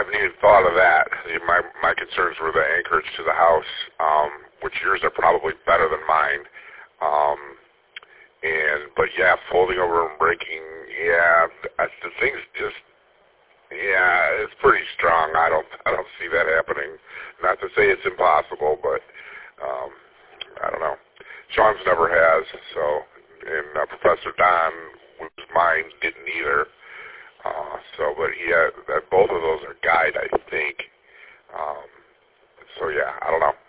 haven't even thought of that. My concerns were the anchorage to the house, which yours are probably better than mine. But yeah, folding over and breaking, yeah, the thing's just, yeah, it's pretty strong. I don't see that happening. Not to say it's impossible, but I don't know. Sean's never has, so, and Professor Don, whose mine didn't either. But both of those are guide, I think. So yeah, I don't know.